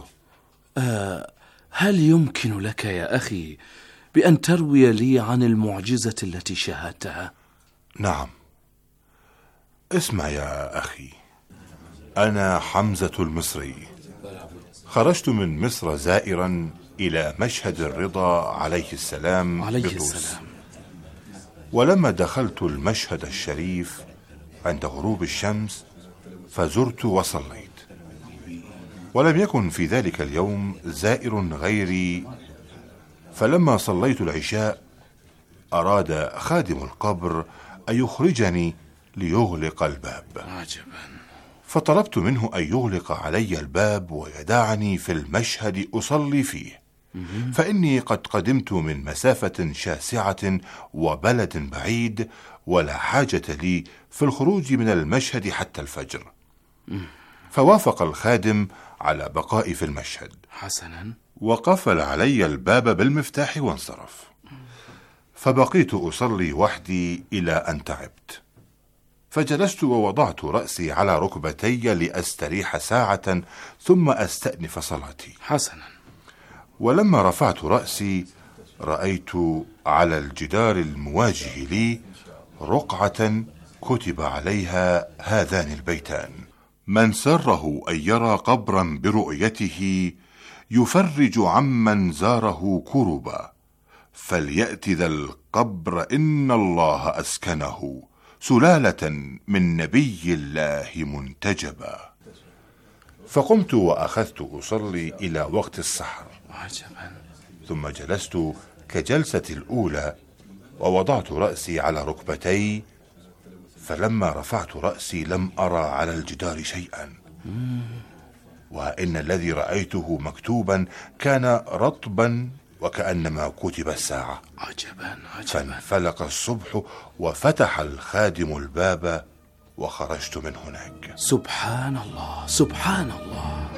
هل يمكن لك يا أخي بأن تروي لي عن المعجزة التي شاهدتها؟ نعم، اسمع يا أخي، أنا حمزة المصري، خرجت من مصر زائرا إلى مشهد الرضا عليه السلام بطوس. ولما دخلت المشهد الشريف عند غروب الشمس فزرت وصليت، ولم يكن في ذلك اليوم زائر غيري. فلما صليت العشاء أراد خادم القبر أن يخرجني ليغلق الباب. عجبا. فطلبت منه أن يغلق علي الباب ويدعني في المشهد أصلي فيه، فإني قد قدمت من مسافة شاسعة وبلد بعيد، ولا حاجة لي في الخروج من المشهد حتى الفجر. فوافق الخادم على بقائي في المشهد. حسنا. وقفل علي الباب بالمفتاح وانصرف، فبقيت أصلي وحدي إلى أن تعبت، فجلست ووضعت رأسي على ركبتي لأستريح ساعة ثم أستأنف صلاتي. حسنا. ولما رفعت رأسي رأيت على الجدار المواجه لي رقعة كتب عليها هذان البيتان: من سره أن يرى قبرا برؤيته يفرج عمن زاره كربا، فليأت ذا القبر إن الله أسكنه سلالة من نبي الله منتجبا. فقمت وأخذت أصلي إلى وقت السحر. عجبا. ثم جلست كجلسة الأولى ووضعت رأسي على ركبتي، فلما رفعت رأسي لم أرى على الجدار شيئا، وإن الذي رأيته مكتوبا كان رطبا وكأنما كتب الساعة. عجبا. فانفلق الصبح وفتح الخادم الباب وخرجت من هناك. سبحان الله، سبحان الله.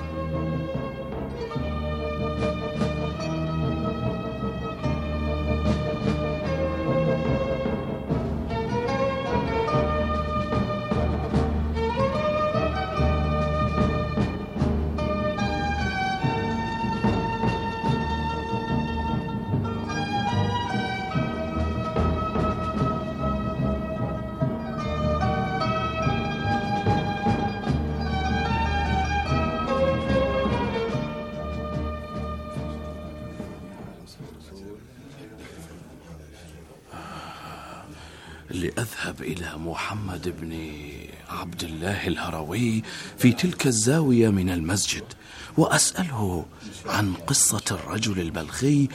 لأذهب إلى محمد بن عبد الله الهروي في تلك الزاوية من المسجد وأسأله عن قصة الرجل البلخي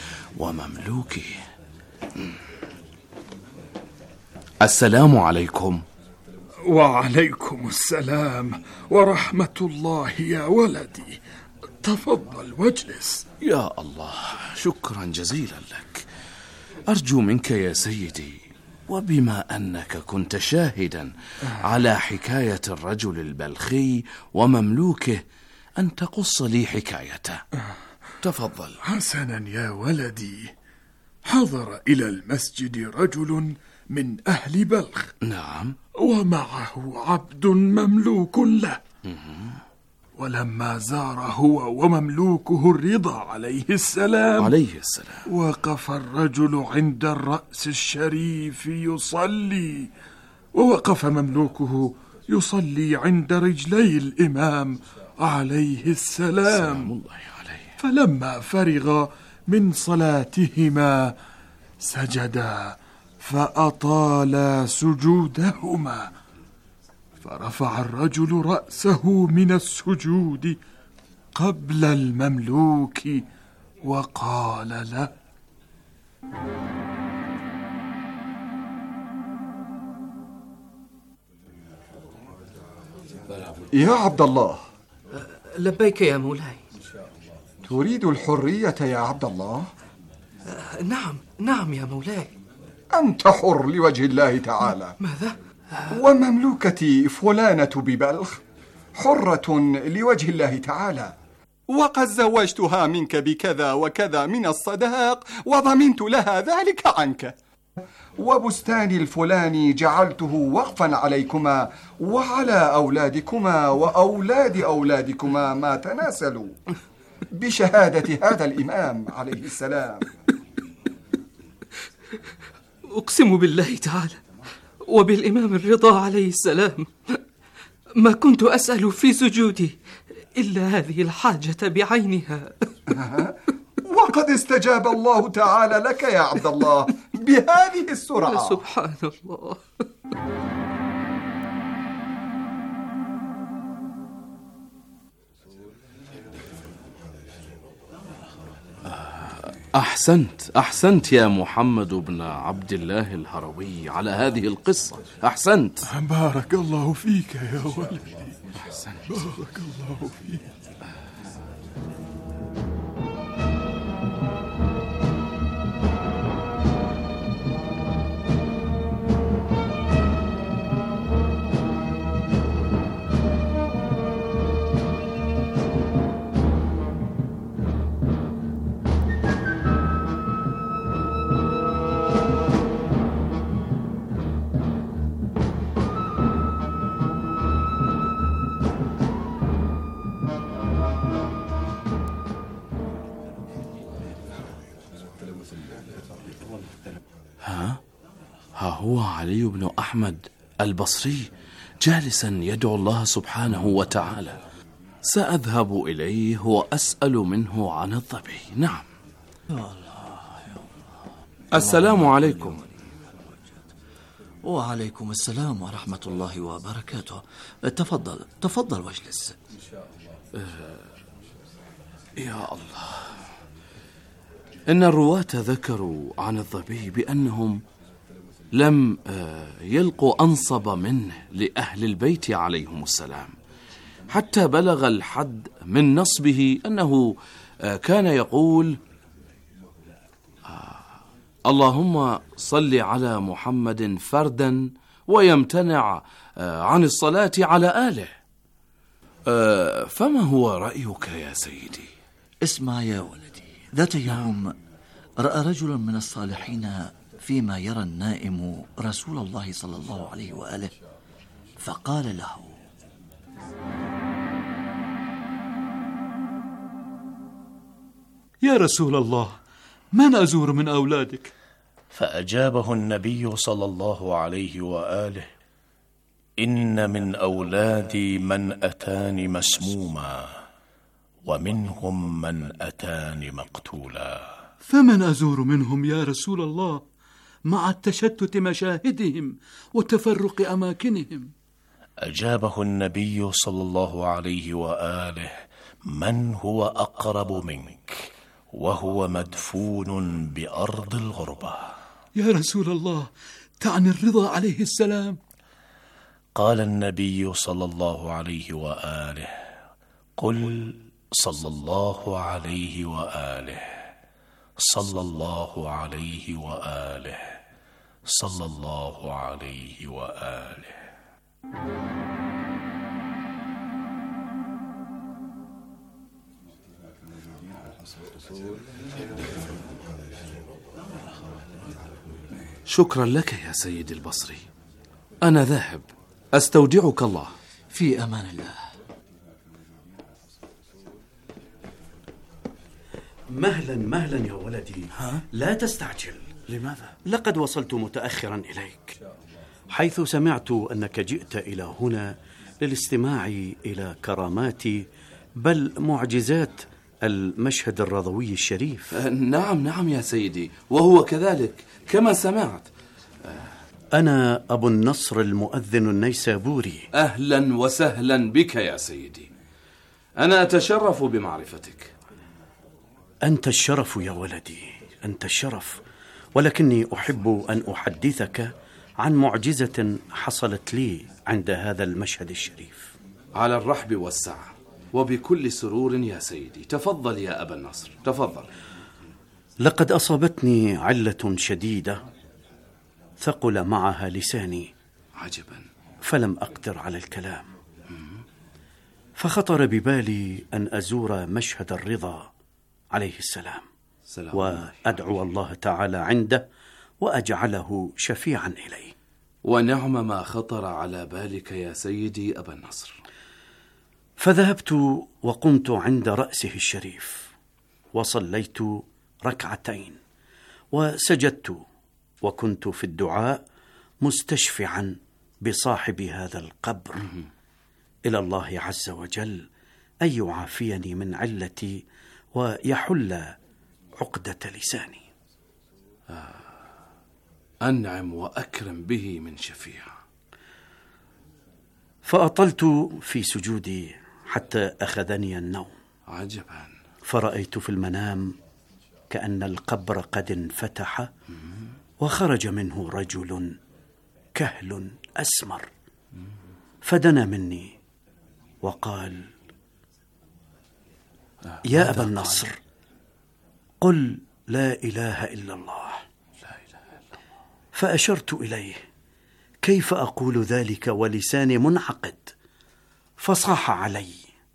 ومملوكه. السلام عليكم. وعليكم السلام ورحمة الله يا ولدي، تفضل واجلس. يا الله، شكرا جزيلا لك. أرجو منك يا سيدي، وبما أنك كنت شاهدا على حكاية الرجل البلخي ومملوكه، أن تقص لي حكايته. تفضل. حسنا يا ولدي، حضر إلى المسجد رجل من أهل بلخ. نعم. ومعه عبد مملوك له. ولما زار هو ومملوكه الرضا عليه السلام وقف الرجل عند الرأس الشريف يصلي، ووقف مملوكه يصلي عند رجلي الإمام عليه السلام. فلما فرغ من صلاتهما سجدا فأطالا سجودهما، فرفع الرجل رأسه من السجود قبل المملوك وقال له: يا عبد الله. لبيك يا مولاي. تريد الحرية يا عبد الله؟ نعم يا مولاي. أنت حر لوجه الله تعالى. ماذا؟ ومملوكتي فلانة ببلخ حرة لوجه الله تعالى، وقد زوجتها منك بكذا وكذا من الصداق وضمنت لها ذلك عنك، وبستاني الفلاني جعلته وقفا عليكما وعلى أولادكما وأولاد أولادكما ما تناسلوا بشهادة هذا الإمام عليه السلام. أقسم بالله تعالى وبالإمام الرضا عليه السلام ما كنت أسأل في سجودي إلا هذه الحاجة بعينها. وقد استجاب الله تعالى لك يا عبد الله بهذه السرعة. سبحان الله. أحسنت يا محمد بن عبد الله الهروي على هذه القصة. أحسنت. بارك الله فيك يا ولدي. بارك الله فيك. ها هو علي بن أحمد البصري جالسا يدعو الله سبحانه وتعالى. سأذهب إليه وأسأل منه عن الظبي. نعم. السلام عليكم. وعليكم السلام ورحمة الله وبركاته. تفضل واجلس. يا الله، إن الرواة ذكروا عن الظبي بأنهم لم يلقوا أنصب منه لأهل البيت عليهم السلام، حتى بلغ الحد من نصبه أنه كان يقول: اللهم صل على محمد فردا ويمتنع عن الصلاة على آله. فما هو رأيك يا سيدي؟ اسمع يا ولدي، ذات يوم رأى رجل من الصالحين فيما يرى النائم رسول الله صلى الله عليه وآله، فقال له: يا رسول الله، من أزور من أولادك؟ فأجابه النبي صلى الله عليه وآله: إن من أولادي من أتاني مسموما، ومنهم من أتاني مقتولا. فمن أزور منهم يا رسول الله مع التشتت مشاهدهم وتفرق أماكنهم؟ أجابه النبي صلى الله عليه وآله: من هو أقرب منك وهو مدفون بأرض الغربة. يا رسول الله، تعني الرضا عليه السلام؟ قال النبي صلى الله عليه وآله: قل صلى الله عليه وآله، صلى الله عليه وآله، صلى الله عليه وآله. شكرا لك يا سيدي البصري، أنا ذاهب، أستودعك الله. في أمان الله. مهلا مهلا يا ولدي، لا تستعجل. لماذا؟ لقد وصلت متأخرا إليك، حيث سمعت أنك جئت إلى هنا للاستماع إلى كرامات بل معجزات المشهد الرضوي الشريف. نعم يا سيدي، وهو كذلك كما سمعت. أنا أبو النصر المؤذن النيسابوري. أهلا وسهلا بك يا سيدي، أنا أتشرف بمعرفتك. أنت الشرف يا ولدي، أنت الشرف، ولكني أحب أن أحدثك عن معجزة حصلت لي عند هذا المشهد الشريف. على الرحب والسعة وبكل سرور يا سيدي، تفضل يا أبا النصر، تفضل. لقد أصابتني علة شديدة ثقل معها لساني. عجبا. فلم أقدر على الكلام، فخطر ببالي أن أزور مشهد الرضا عليه السلام وأدعو الله تعالى عنده وأجعله شفيعا إليه. ونعم ما خطر على بالك يا سيدي أبا النصر. فذهبت وقمت عند رأسه الشريف وصليت ركعتين وسجدت، وكنت في الدعاء مستشفعا بصاحب هذا القبر إلى الله عز وجل أن يعافيني من علتي ويحل عقدة لساني. أنعم وأكرم به من شفيع. فأطلت في سجودي حتى أخذني النوم. عجبا. فرأيت في المنام كأن القبر قد انفتح وخرج منه رجل كهل أسمر، فدنا مني وقال: يا أبا النصر، قل لا إله إلا الله. فأشرت إليه: كيف أقول ذلك ولساني منعقد؟ فصاح علي: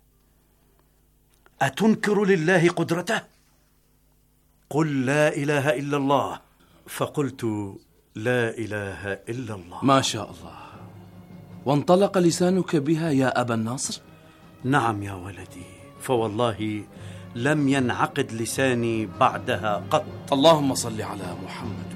أتنكر لله قدرته؟ قل لا إله إلا الله. فقلت: لا إله إلا الله. ما شاء الله. وانطلق لسانك بها يا أبا النصر؟ نعم يا ولدي، فوالله لم ينعقد لساني بعدها قط. اللهم صل على محمد.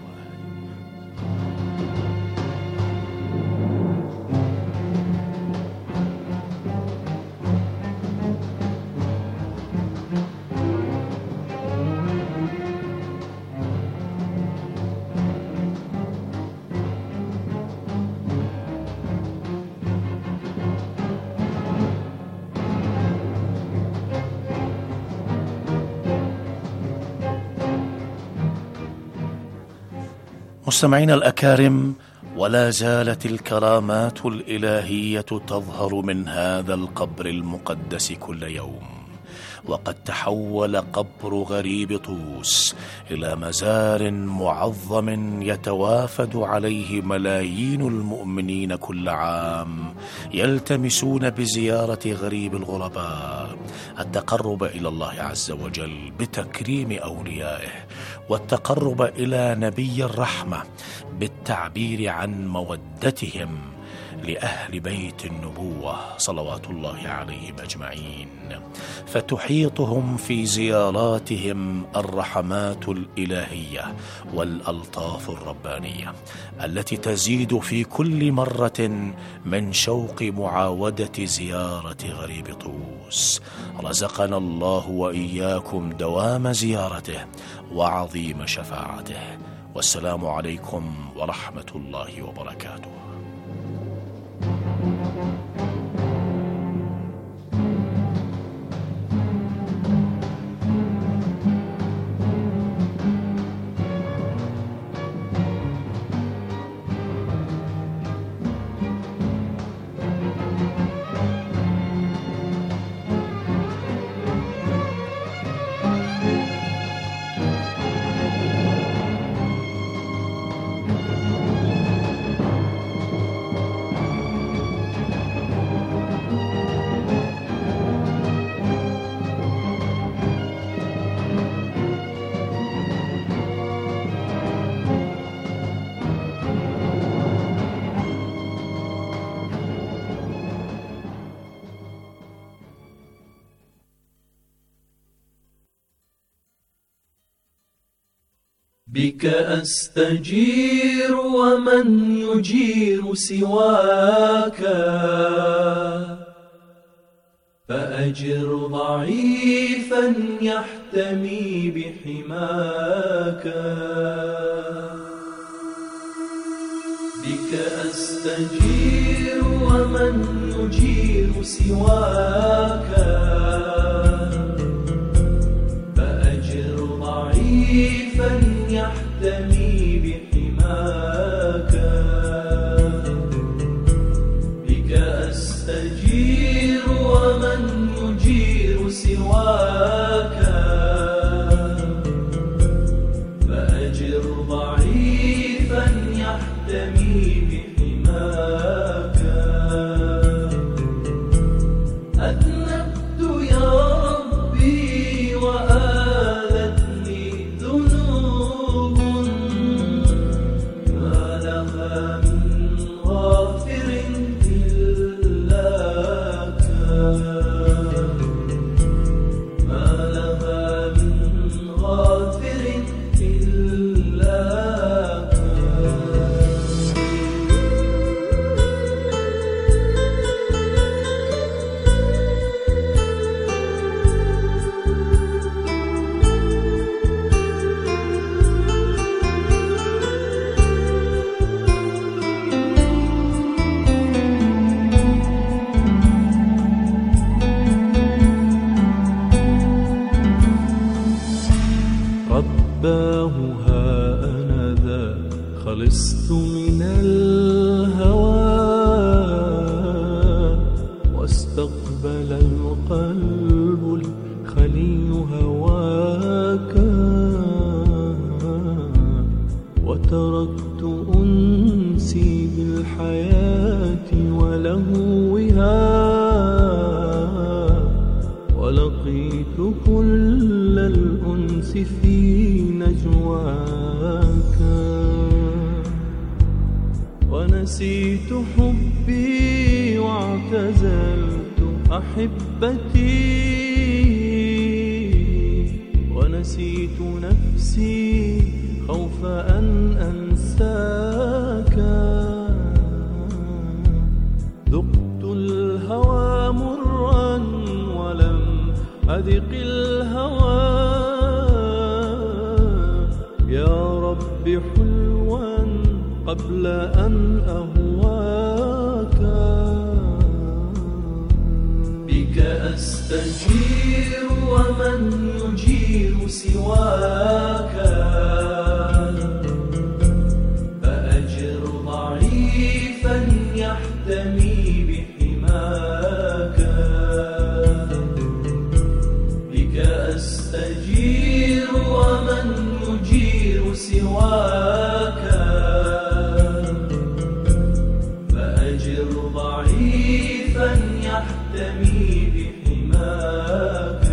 مستمعينا الأكارم، ولا زالت الكرامات الإلهية تظهر من هذا القبر المقدس كل يوم، وقد تحول قبر غريب طوس إلى مزار معظم يتوافد عليه ملايين المؤمنين كل عام، يلتمسون بزيارة غريب الغرباء التقرب إلى الله عز وجل بتكريم أوليائه، والتقرب إلى نبي الرحمة بالتعبير عن مودتهم لأهل بيت النبوة صلوات الله عليهم أجمعين، فتحيطهم في زياراتهم الرحمات الإلهية والألطاف الربانية التي تزيد في كل مرة من شوق معاودة زيارة غريب طوس. رزقنا الله وإياكم دوام زيارته وعظيم شفاعته، والسلام عليكم ورحمة الله وبركاته. بك أستجير ومن يجير سواك، فأجر ضعيفا يحتمي بحماك. بك أستجير ومن يجير سواك، فأجر ضعيفا يحتمي بحماك. بك أستجير ومن يجير سواك، فأجر ضعيفا يحتمي بحماك. أذنبت يا ربي وآلتني ذنوب، ما لها من غافر إلاك، ما لها من غافر إلاك. رباه ها أنا ذا خلصت من الهوى، واستقبل القلب الخلي هواك، وتركت أنسي بالحياة ولهوها، ولقيت كل الأنس في نجواك، ونسيت حبي واعتزلت أحبتي، ونسيت نفسي خوف أن أنساك. ذقت الهوى مرا ولم أذق الهوى، يا رب حلوا قبل أن أهواك. بك أستجير ومن يجير سواك، فأجر ضعيفا يحتمي بحماك. بك أستجير ومن يجير سواك، فأجر ضعيفا يحتمي بحماك.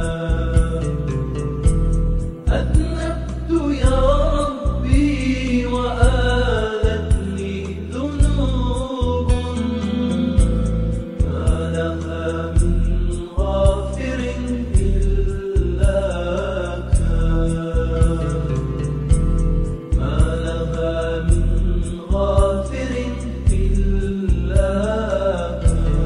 أذنبت يا ربي وآلتني ذنوب، ما لها من غافر إلاك، ما لها من غافر إلاك.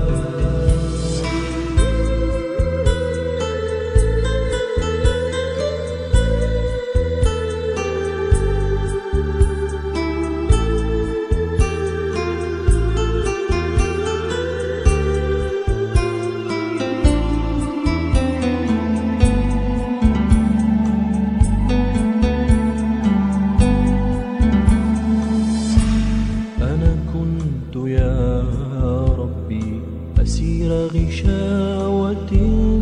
أنا كنت يا ربي أسير غشاوة،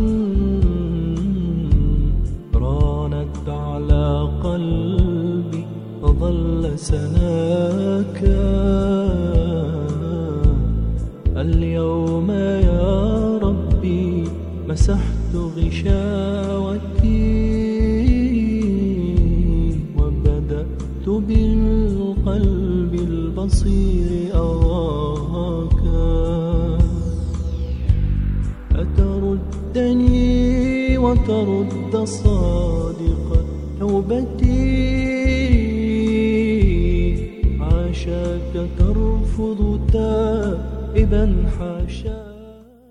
رانت على قلبي فظل سناك. اليوم يا ربي مسحت غشاوتي، وبدأت بالقلب البصير أراك. أتردني وترد صادق توبتي، يرفض تائبا